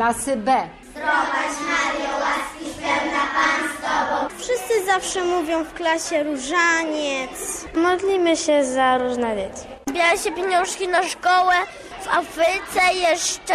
klasy B. Zdrowaś Maryjo, łaski pełna Pan z Tobą. Wszyscy zawsze mówią w klasie różaniec. Modlimy się za różne dzieci. Zbiera się pieniążki na szkołę, w Afryce jeszcze.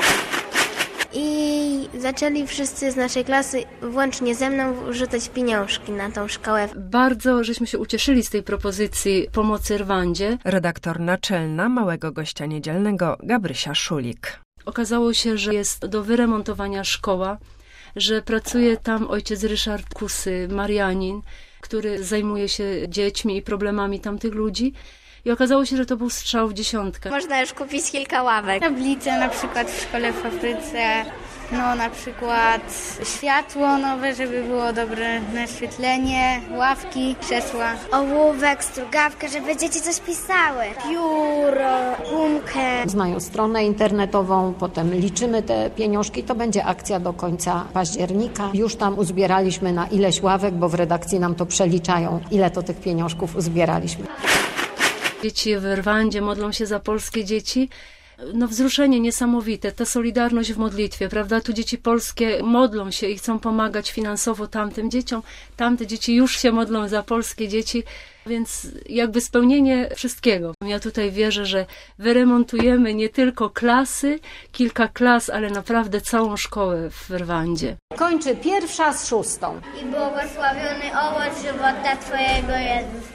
I zaczęli wszyscy z naszej klasy, włącznie ze mną, rzucać pieniążki na tą szkołę. Bardzo żeśmy się ucieszyli z tej propozycji pomocy Rwandzie. Redaktor naczelna Małego Gościa Niedzielnego Gabrysia Szulik. Okazało się, że jest do wyremontowania szkoła, że pracuje tam ojciec Ryszard Kusy, Marianin, który zajmuje się dziećmi i problemami tamtych ludzi. I okazało się, że to był strzał w dziesiątkę. Można już kupić kilka ławek. Tablice na przykład w szkole w Afryce, na przykład światło nowe, żeby było dobre naświetlenie, ławki, krzesła. Ołówek, strugawkę, żeby dzieci coś pisały. Pióro, gumkę. Znają stronę internetową, potem liczymy te pieniążki. To będzie akcja do końca października. Już tam uzbieraliśmy na ileś ławek, bo w redakcji nam to przeliczają, ile to tych pieniążków uzbieraliśmy. Dzieci w Rwandzie modlą się za polskie dzieci. Wzruszenie niesamowite, ta solidarność w modlitwie, prawda? Tu dzieci polskie modlą się i chcą pomagać finansowo tamtym dzieciom. Tamte dzieci już się modlą za polskie dzieci, więc jakby spełnienie wszystkiego. Ja tutaj wierzę, że wyremontujemy nie tylko klasy, kilka klas, ale naprawdę całą szkołę w Rwandzie. Kończy 1. z 6. I błogosławiony owoc żywota Twojego, Jezus.